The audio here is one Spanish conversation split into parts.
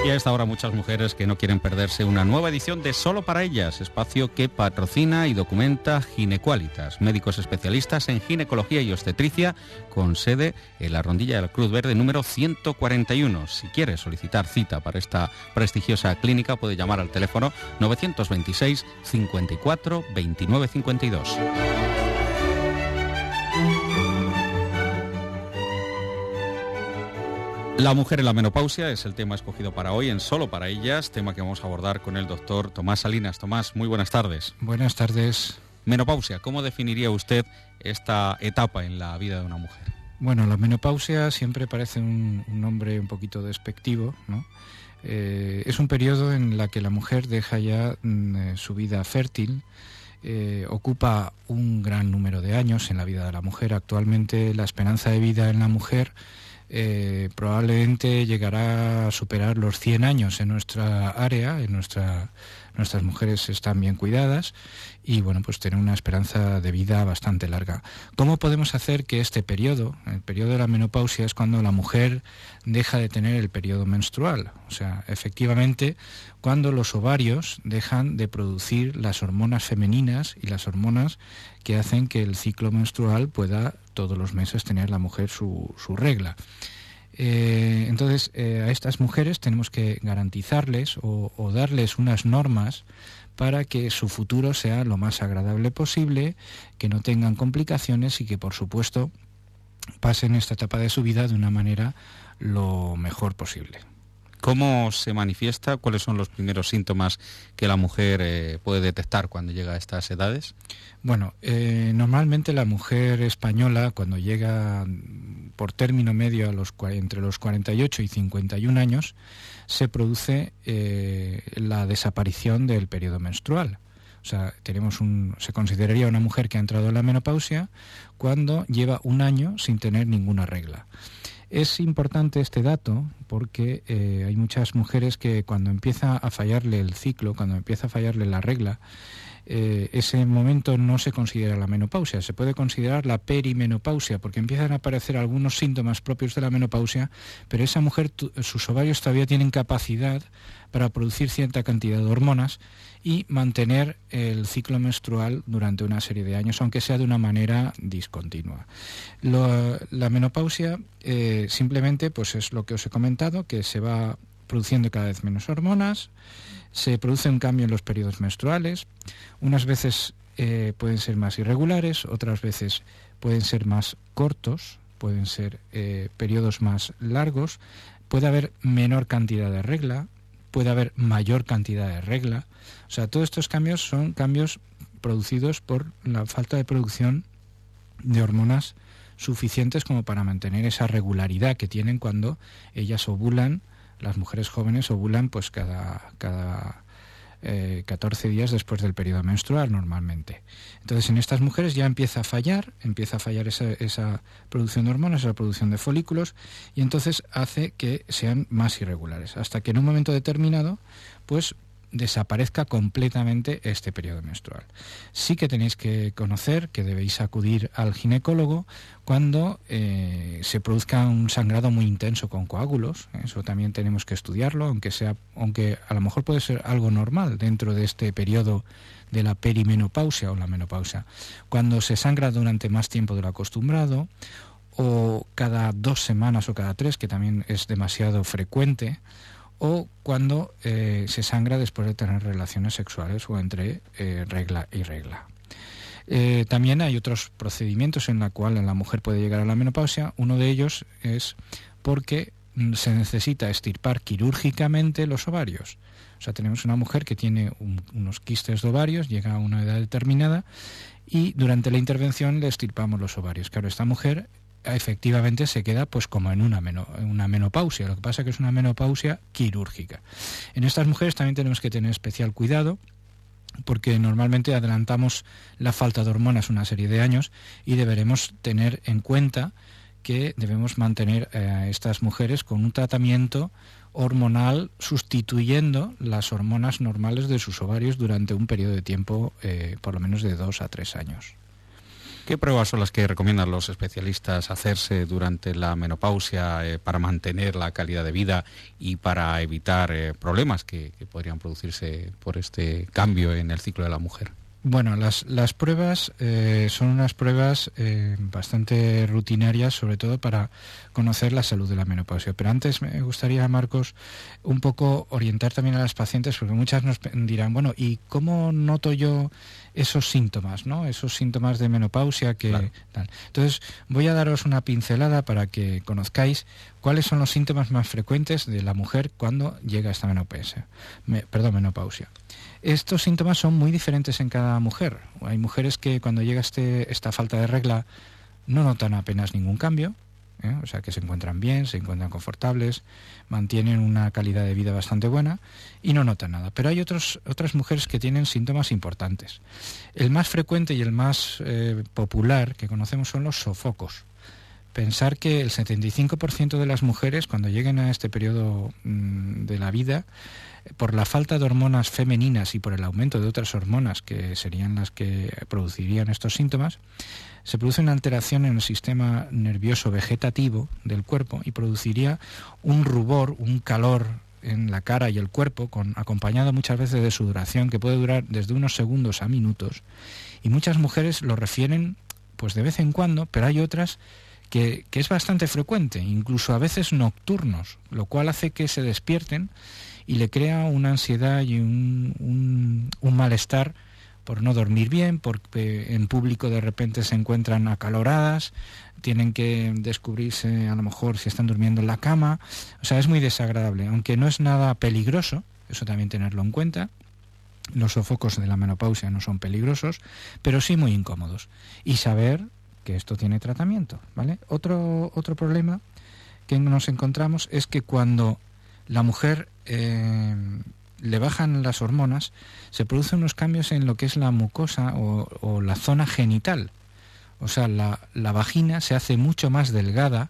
Y a esta hora muchas mujeres que no quieren perderse una nueva edición de Solo para Ellas, espacio que patrocina y documenta Ginequalitas, médicos especialistas en ginecología y obstetricia, con sede en la Rondilla de la Cruz Verde número 141. Si quiere solicitar cita para esta prestigiosa clínica, puede llamar al teléfono 926 54 29 52. La mujer en la menopausia es el tema escogido para hoy en Solo para Ellas, tema que vamos a abordar con el doctor Tomás Salinas. Tomás, muy buenas tardes. Buenas tardes. Menopausia, ¿cómo definiría usted esta etapa en la vida de una mujer? Bueno, la menopausia siempre parece un nombre un poquito despectivo, ¿no? Es un periodo en la que la mujer deja ya su vida fértil, ocupa un gran número de años en la vida de la mujer. Actualmente la esperanza de vida en la mujer probablemente llegará a superar los 100 años en nuestra área, nuestras mujeres están bien cuidadas y bueno, pues tienen una esperanza de vida bastante larga. ¿Cómo podemos hacer que este periodo, el periodo de la menopausia, es cuando la mujer deja de tener el periodo menstrual? O sea, efectivamente, cuando los ovarios dejan de producir las hormonas femeninas y las hormonas que hacen que el ciclo menstrual pueda todos los meses tener la mujer su regla. Entonces, a estas mujeres tenemos que garantizarles o darles unas normas para que su futuro sea lo más agradable posible, que no tengan complicaciones y que, por supuesto, pasen esta etapa de su vida de una manera lo mejor posible. ¿Cómo se manifiesta? ¿Cuáles son los primeros síntomas que la mujer puede detectar cuando llega a estas edades? Bueno, normalmente la mujer española, cuando llega por término medio entre los 48 y 51 años, se produce la desaparición del periodo menstrual. O sea, se consideraría una mujer que ha entrado en la menopausia cuando lleva un año sin tener ninguna regla. Es importante este dato porque hay muchas mujeres que cuando empieza a fallarle el ciclo, cuando empieza a fallarle la regla, ese momento no se considera la menopausia, se puede considerar la perimenopausia, porque empiezan a aparecer algunos síntomas propios de la menopausia, pero esa mujer, sus ovarios todavía tienen capacidad para producir cierta cantidad de hormonas y mantener el ciclo menstrual durante una serie de años, aunque sea de una manera discontinua. La menopausia simplemente pues es lo que os he comentado, que se va produciendo cada vez menos hormonas, se produce un cambio en los periodos menstruales, unas veces pueden ser más irregulares, otras veces pueden ser más cortos, pueden ser periodos más largos, puede haber menor cantidad de regla, puede haber mayor cantidad de regla. O sea, todos estos cambios son cambios producidos por la falta de producción de hormonas suficientes como para mantener esa regularidad que tienen cuando ellas ovulan. Las mujeres jóvenes ovulan pues cada 14 días después del periodo menstrual normalmente. Entonces en estas mujeres ya empieza a fallar esa producción de hormonas, esa producción de folículos, y entonces hace que sean más irregulares, hasta que en un momento determinado pues desaparezca completamente este periodo menstrual. Sí que tenéis que conocer que debéis acudir al ginecólogo cuando se produzca un sangrado muy intenso con coágulos. Eso también tenemos que estudiarlo, aunque a lo mejor puede ser algo normal dentro de este periodo de la perimenopausia o la menopausia. Cuando se sangra durante más tiempo de lo acostumbrado, o cada 2 semanas o cada 3, que también es demasiado frecuente, o cuando se sangra después de tener relaciones sexuales o entre regla y regla. También hay otros procedimientos en la cual la mujer puede llegar a la menopausia. Uno de ellos es porque se necesita extirpar quirúrgicamente los ovarios. O sea, tenemos una mujer que tiene unos quistes de ovarios, llega a una edad determinada y durante la intervención le extirpamos los ovarios. Claro, esta mujer efectivamente se queda pues como en una menopausia. Lo que pasa es que es una menopausia quirúrgica. En estas mujeres también tenemos que tener especial cuidado porque normalmente adelantamos la falta de hormonas una serie de años y deberemos tener en cuenta que debemos mantener a estas mujeres con un tratamiento hormonal sustituyendo las hormonas normales de sus ovarios durante un periodo de tiempo por lo menos de 2 a 3 años. ¿Qué pruebas son las que recomiendan los especialistas hacerse durante la menopausia para mantener la calidad de vida y para evitar problemas que podrían producirse por este cambio en el ciclo de la mujer? Bueno, las pruebas son unas pruebas bastante rutinarias, sobre todo para conocer la salud de la menopausia. Pero antes me gustaría, Marcos, un poco orientar también a las pacientes, porque muchas nos dirán, bueno, ¿y cómo noto yo esos síntomas, ¿no? Esos síntomas de menopausia que claro. tal. Entonces, voy a daros una pincelada para que conozcáis cuáles son los síntomas más frecuentes de la mujer cuando llega a esta menopausia. Estos síntomas son muy diferentes en cada mujer. Hay mujeres que cuando llega esta falta de regla no notan apenas ningún cambio, o sea que se encuentran bien, se encuentran confortables, mantienen una calidad de vida bastante buena y no notan nada. Pero hay otras mujeres que tienen síntomas importantes. El más frecuente y el más popular que conocemos son los sofocos. Pensar que el 75% de las mujeres, cuando lleguen a este periodo de la vida, por la falta de hormonas femeninas y por el aumento de otras hormonas que serían las que producirían estos síntomas, se produce una alteración en el sistema nervioso vegetativo del cuerpo y produciría un rubor, un calor en la cara y el cuerpo, acompañado muchas veces de sudoración que puede durar desde unos segundos a minutos. Y muchas mujeres lo refieren pues de vez en cuando, pero hay otras que es bastante frecuente, incluso a veces nocturnos, lo cual hace que se despierten y le crea una ansiedad y un malestar por no dormir bien, porque en público de repente se encuentran acaloradas, tienen que descubrirse a lo mejor si están durmiendo en la cama. O sea, es muy desagradable, aunque no es nada peligroso, eso también tenerlo en cuenta. Los sofocos de la menopausia no son peligrosos, pero sí muy incómodos. Y saber que esto tiene tratamiento, ¿vale? Otro problema que nos encontramos es que cuando la mujer le bajan las hormonas, se producen unos cambios en lo que es la mucosa o la zona genital. O sea, la vagina se hace mucho más delgada,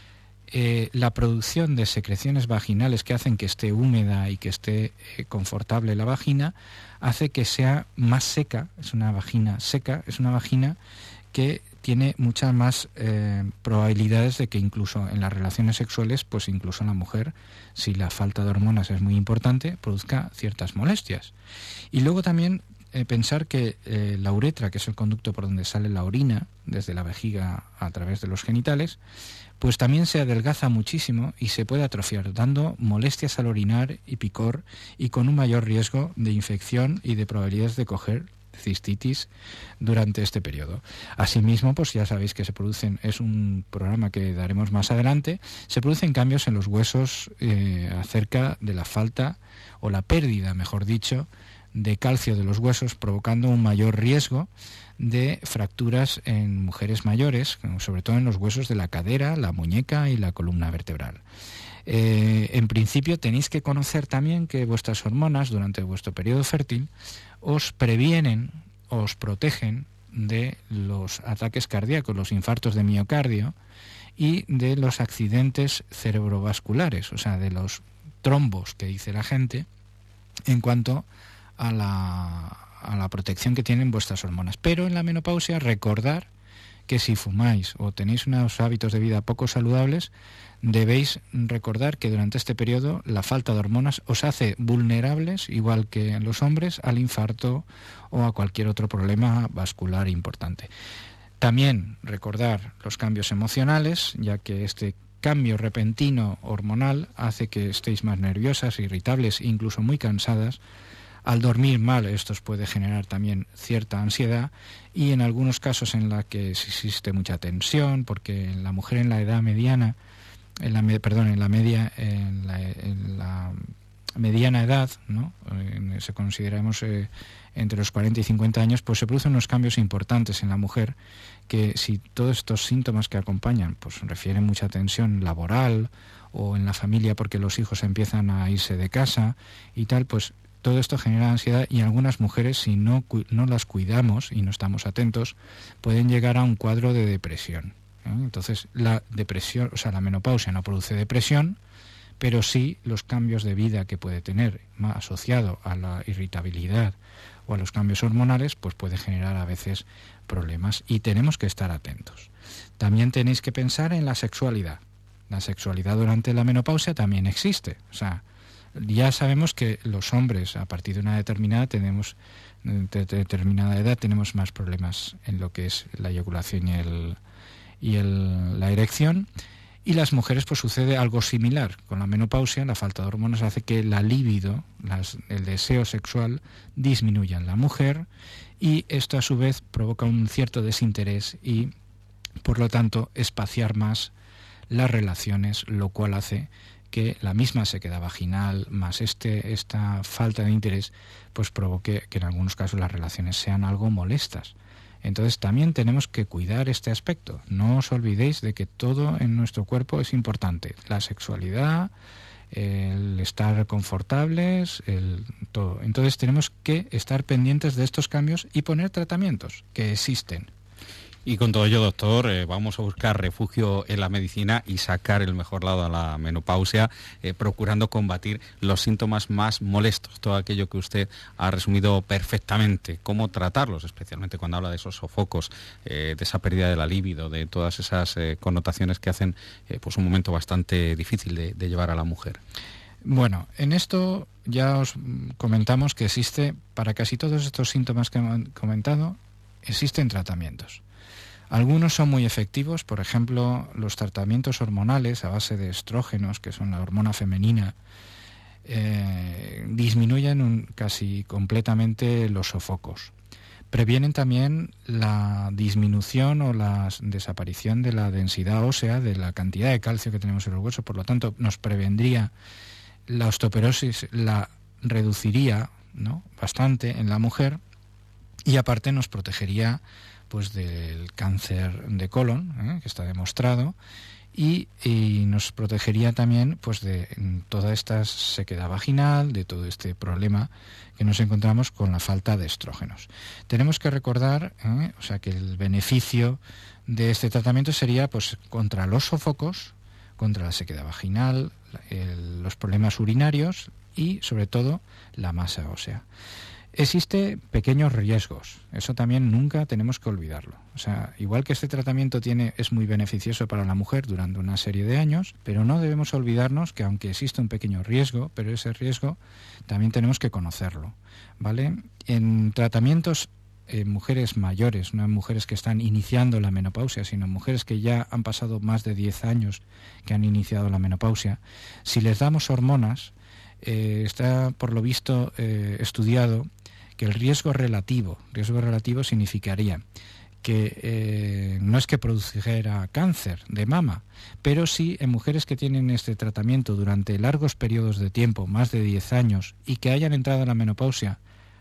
la producción de secreciones vaginales que hacen que esté húmeda y que esté confortable la vagina, hace que sea más seca. Es una vagina seca, es una vagina que tiene muchas más probabilidades de que incluso en las relaciones sexuales, pues incluso la mujer, si la falta de hormonas es muy importante, produzca ciertas molestias. Y luego también pensar que la uretra, que es el conducto por donde sale la orina, desde la vejiga a través de los genitales, pues también se adelgaza muchísimo y se puede atrofiar, dando molestias al orinar y picor y con un mayor riesgo de infección y de probabilidades de coger cistitis durante este periodo. Asimismo, pues ya sabéis que es un programa que daremos más adelante, se producen cambios en los huesos acerca de la falta o la pérdida, mejor dicho, de calcio de los huesos, provocando un mayor riesgo de fracturas en mujeres mayores, sobre todo en los huesos de la cadera, la muñeca y la columna vertebral. En principio tenéis que conocer también que vuestras hormonas durante vuestro periodo fértil os previenen, os protegen de los ataques cardíacos, los infartos de miocardio y de los accidentes cerebrovasculares, o sea, de los trombos que dice la gente en cuanto a la protección que tienen vuestras hormonas. Pero en la menopausia recordar que si fumáis o tenéis unos hábitos de vida poco saludables, debéis recordar que durante este periodo la falta de hormonas os hace vulnerables, igual que en los hombres, al infarto o a cualquier otro problema vascular importante. También recordar los cambios emocionales, ya que este cambio repentino hormonal hace que estéis más nerviosas, irritables e incluso muy cansadas. Al dormir mal esto os puede generar también cierta ansiedad y en algunos casos en la que existe mucha tensión, porque la mujer en la edad mediana, en la mediana edad, ¿no? Se consideramos entre los 40 y 50 años, pues se producen unos cambios importantes en la mujer que si todos estos síntomas que acompañan pues refieren mucha tensión laboral o en la familia porque los hijos empiezan a irse de casa y tal, pues todo esto genera ansiedad y algunas mujeres, si no las cuidamos y no estamos atentos, pueden llegar a un cuadro de depresión. Entonces, la depresión, o sea, la menopausia no produce depresión, pero sí los cambios de vida que puede tener asociado a la irritabilidad o a los cambios hormonales, pues puede generar a veces problemas y tenemos que estar atentos. También tenéis que pensar en la sexualidad. La sexualidad durante la menopausia también existe. O sea, ya sabemos que los hombres a partir de una determinada edad tenemos más problemas en lo que es la eyaculación y la erección, y las mujeres pues sucede algo similar. Con la menopausia, la falta de hormonas hace que la libido, el deseo sexual, disminuya en la mujer, y esto a su vez provoca un cierto desinterés y por lo tanto espaciar más las relaciones, lo cual hace que la misma sequedad vaginal más esta falta de interés pues provoque que en algunos casos las relaciones sean algo molestas. Entonces también tenemos que cuidar este aspecto. No os olvidéis de que todo en nuestro cuerpo es importante. La sexualidad, el estar confortables, todo. Entonces tenemos que estar pendientes de estos cambios y poner tratamientos que existen. Y con todo ello, doctor, vamos a buscar refugio en la medicina y sacar el mejor lado a la menopausia, procurando combatir los síntomas más molestos, todo aquello que usted ha resumido perfectamente, cómo tratarlos, especialmente cuando habla de esos sofocos, de esa pérdida de la libido, de todas esas connotaciones que hacen pues un momento bastante difícil de llevar a la mujer. Bueno, en esto ya os comentamos que existe, para casi todos estos síntomas que hemos comentado, existen tratamientos. Algunos son muy efectivos, por ejemplo, los tratamientos hormonales a base de estrógenos, que son la hormona femenina, disminuyen casi completamente los sofocos. Previenen también la disminución o la desaparición de la densidad ósea, de la cantidad de calcio que tenemos en el hueso, por lo tanto nos prevendría la osteoporosis, la reduciría, ¿no?, bastante en la mujer, y aparte nos protegería pues del cáncer de colon, que está demostrado, y nos protegería también pues de toda esta sequedad vaginal, de todo este problema que nos encontramos con la falta de estrógenos. Tenemos que recordar, o sea, que el beneficio de este tratamiento sería pues contra los sofocos, contra la sequedad vaginal, los problemas urinarios y sobre todo la masa ósea. Existe pequeños riesgos, eso también nunca tenemos que olvidarlo. O sea, igual que este tratamiento es muy beneficioso para la mujer durante una serie de años, pero no debemos olvidarnos que aunque existe un pequeño riesgo, pero ese riesgo también tenemos que conocerlo, ¿vale? En tratamientos en mujeres mayores, no en mujeres que están iniciando la menopausia, sino en mujeres que ya han pasado más de 10 años que han iniciado la menopausia, si les damos hormonas, está por lo visto estudiado que el riesgo relativo significaría que no es que produjera cáncer de mama, pero sí en mujeres que tienen este tratamiento durante largos periodos de tiempo, más de 10 años, y que hayan entrado en la menopausia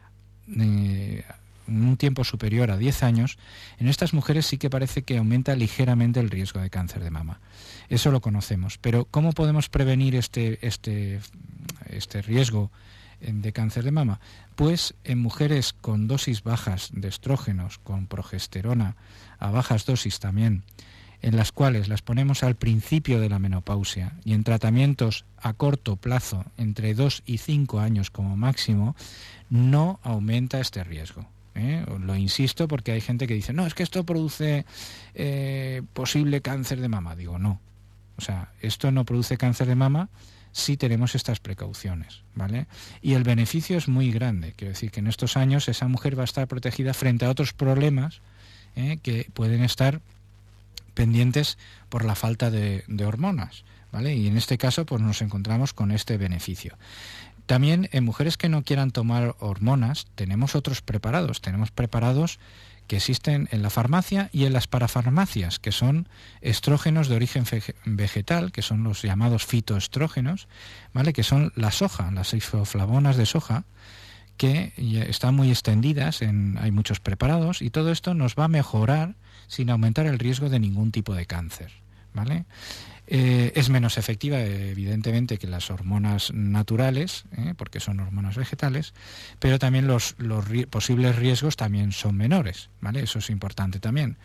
en un tiempo superior a 10 años, en estas mujeres sí que parece que aumenta ligeramente el riesgo de cáncer de mama. Eso lo conocemos, pero ¿cómo podemos prevenir este riesgo de cáncer de mama? Pues en mujeres con dosis bajas de estrógenos, con progesterona a bajas dosis también, en las cuales las ponemos al principio de la menopausia y en tratamientos a corto plazo, entre 2 y 5 años como máximo, no aumenta este riesgo. Lo insisto porque hay gente que dice, no, es que esto produce posible cáncer de mama. Digo, no. O sea, esto no produce cáncer de mama si tenemos estas precauciones, ¿vale? Y el beneficio es muy grande. Quiero decir que en estos años esa mujer va a estar protegida frente a otros problemas que pueden estar pendientes por la falta de hormonas, ¿vale? Y en este caso pues nos encontramos con este beneficio. También en mujeres que no quieran tomar hormonas tenemos otros preparados. Tenemos preparados que existen en la farmacia y en las parafarmacias, que son estrógenos de origen vegetal, que son los llamados fitoestrógenos, ¿vale?, que son la soja, las isoflavonas de soja, que están muy extendidas, hay muchos preparados, y todo esto nos va a mejorar sin aumentar el riesgo de ningún tipo de cáncer, ¿vale? Es menos efectiva, evidentemente, que las hormonas naturales, porque son hormonas vegetales, pero también los posibles riesgos también son menores, ¿vale? Eso es importante también.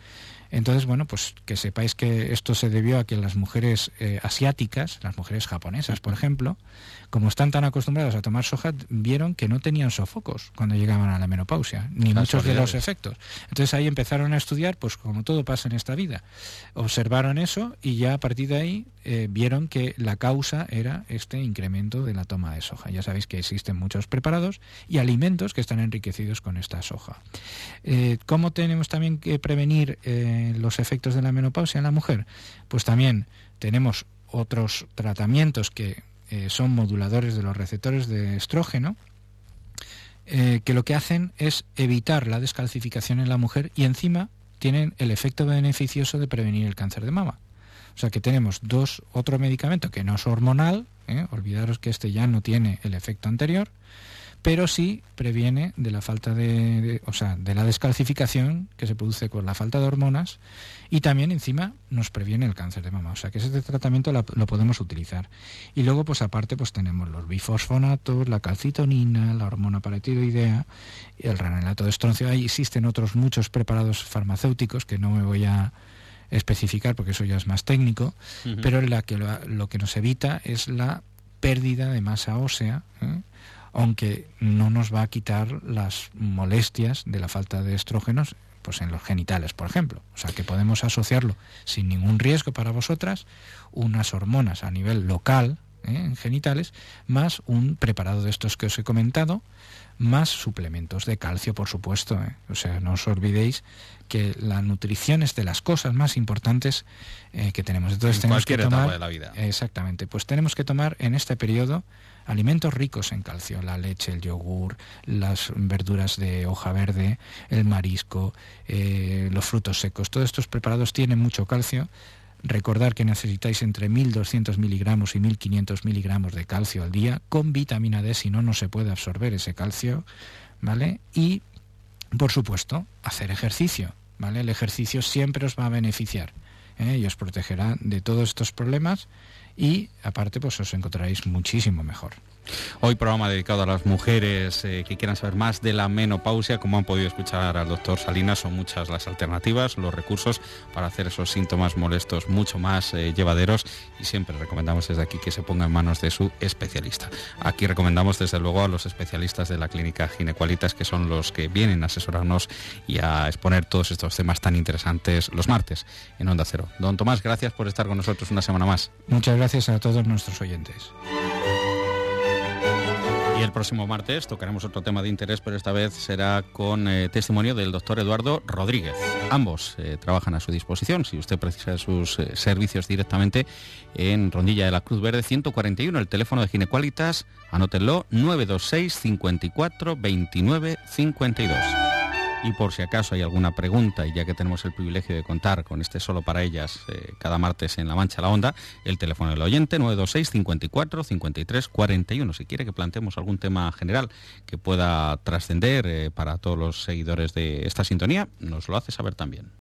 Entonces, bueno, pues que sepáis que esto se debió a que las mujeres asiáticas, las mujeres japonesas, por ejemplo, como están tan acostumbradas a tomar soja, vieron que no tenían sofocos cuando llegaban a la menopausia, ni muchos de los efectos. Entonces ahí empezaron a estudiar, pues como todo pasa en esta vida. Observaron eso y ya a partir de ahí vieron que la causa era este incremento de la toma de soja. Ya sabéis que existen muchos preparados y alimentos que están enriquecidos con esta soja. ¿Cómo tenemos también que prevenir los efectos de la menopausia en la mujer? Pues también tenemos otros tratamientos que son moduladores de los receptores de estrógeno, que lo que hacen es evitar la descalcificación en la mujer y encima tienen el efecto beneficioso de prevenir el cáncer de mama. O sea que tenemos otro medicamento que no es hormonal, olvidaros que este ya no tiene el efecto anterior, pero sí previene de la falta de la descalcificación que se produce con la falta de hormonas, y también encima nos previene el cáncer de mama. O sea que ese tratamiento lo podemos utilizar. Y luego, pues aparte, pues tenemos los bifosfonatos, la calcitonina, la hormona paratiroidea, el ranelato de estroncio. Ahí existen otros muchos preparados farmacéuticos que no me voy a especificar porque eso ya es más técnico, pero lo que nos evita es la pérdida de masa ósea, aunque no nos va a quitar las molestias de la falta de estrógenos, pues en los genitales, por ejemplo. O sea, que podemos asociarlo sin ningún riesgo para vosotras, unas hormonas a nivel local, en genitales, más un preparado de estos que os he comentado, más suplementos de calcio, por supuesto. O sea, no os olvidéis que la nutrición es de las cosas más importantes que tenemos. Entonces, en tenemos cualquier que tomar, etapa de la vida. Exactamente, pues tenemos que tomar en este periodo alimentos ricos en calcio, la leche, el yogur, las verduras de hoja verde, el marisco, los frutos secos. Todos estos preparados tienen mucho calcio. Recordar que necesitáis entre 1.200 miligramos y 1.500 miligramos de calcio al día, con vitamina D, si no, no se puede absorber ese calcio, ¿vale? Y, por supuesto, hacer ejercicio, ¿vale? El ejercicio siempre os va a beneficiar, y os protegerá de todos estos problemas, y aparte pues os encontraréis muchísimo mejor. Hoy programa dedicado a las mujeres que quieran saber más de la menopausia. Como han podido escuchar al doctor Salinas, son muchas las alternativas, los recursos para hacer esos síntomas molestos mucho más llevaderos, y siempre recomendamos desde aquí que se ponga en manos de su especialista. Aquí recomendamos desde luego a los especialistas de la clínica Ginequalitas, que son los que vienen a asesorarnos y a exponer todos estos temas tan interesantes los martes en Onda Cero. Don Tomás, gracias por estar con nosotros una semana más. Muchas gracias a todos nuestros oyentes. Y el próximo martes tocaremos otro tema de interés, pero esta vez será con testimonio del doctor Eduardo Rodríguez. Ambos trabajan a su disposición. Si usted precisa de sus servicios directamente, en Rondilla de la Cruz Verde 141, el teléfono de Ginequalitas, anótenlo, 926 54 29 52. Y por si acaso hay alguna pregunta, y ya que tenemos el privilegio de contar con este Solo para Ellas cada martes en La Mancha la Onda, el teléfono del oyente 926 54 53 41. Si quiere que planteemos algún tema general que pueda trascender para todos los seguidores de esta sintonía, nos lo hace saber también.